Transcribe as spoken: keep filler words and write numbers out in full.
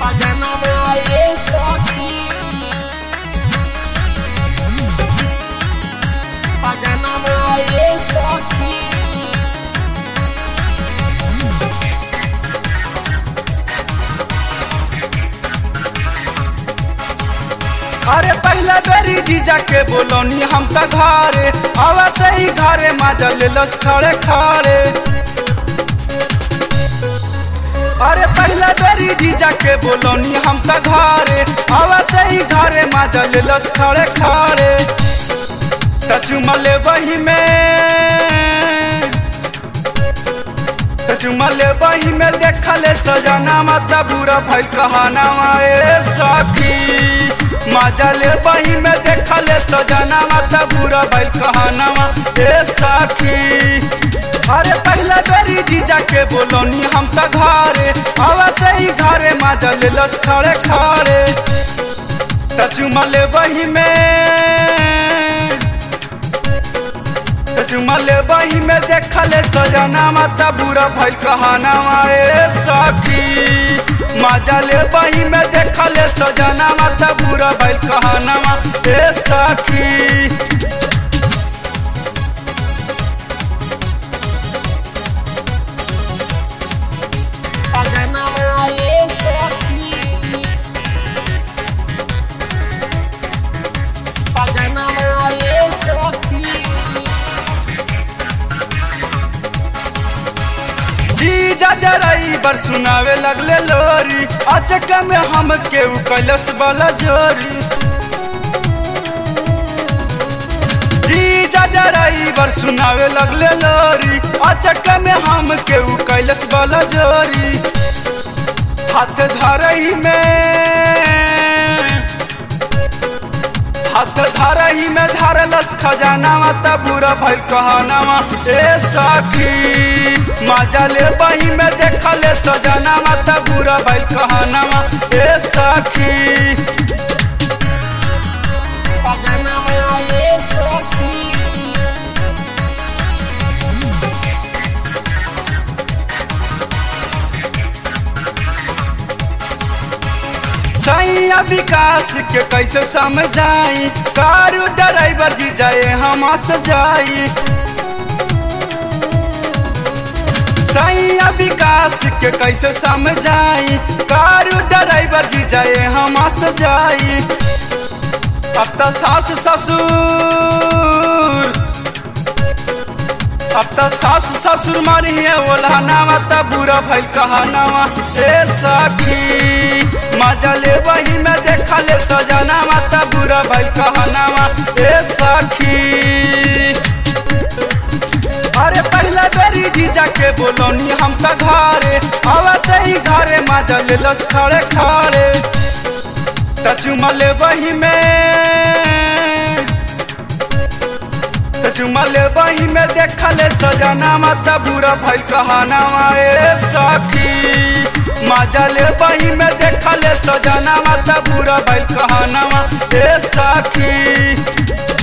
अरे पहला बेरी जीजा के बोलौनी हम त घरे आवत ही घरे माजा ले लस खड़े खड़े। अरे पहला बेरी जीजा के बोलौनी हम त घरे आवत ही घरे माजा ले लस खड़े खड़े। तचुमले बही में तचुमले बही में देखले सजना माता बुरा भइल कहाना ए सखी। माजा ले बही में देखले सजना माता बुरा भइल कहाना ए सखी। अरे पहला बेरी जीजा के बोलौनी हम त घरे आवत ही घरे माजा ले लस खड़े खड़े। तचुमले बही में तचुमले बही में देखले सजना माता बुरा भइल कहाना ए सखी। माजा ले बही में देखले सजना माता बुरा भइल कहाना ए सखी। जीजा ड्राइवर सुनावे लगले लोरी अचक में हम के कैलस वाला जोरी। जीजा ड्राइवर सुनावे लगले लोरी अचक में हम के कैलस वाला जोरी। हाथ धरही में हाथ धरही में धरलस खजाना माता बुरा भइल कहाना ए सखी। माजा ले बही में देखले सजना माता बुरा भइल कहाना ए सखी। सैया विकास के कैसे समझाई कारू ड्राइवर जी जाए हम सजाई। सैया विकास के कैसे समझाई कारू ड्राइवर जी जाए हम सजाई। अब तो सास ससुर अब तो सास ससुर मारिए ओल्हाना माता बुरा भइल कहाना ए सखी। माजा ले बही में देखले सजना माता बुरा भइल कहाना ए सखी। अरे पहला बेरी जीजा के बोलौनी हम त घरे आवत ही घरे माजा ले लस खड़े खड़े। तचुमले बही में तचुमले बही में देखले सजना माता बुरा भइल कहाना ए सखी। माजा ले बही में देखले सजना माता बुरा भइल कहाना ए सखी।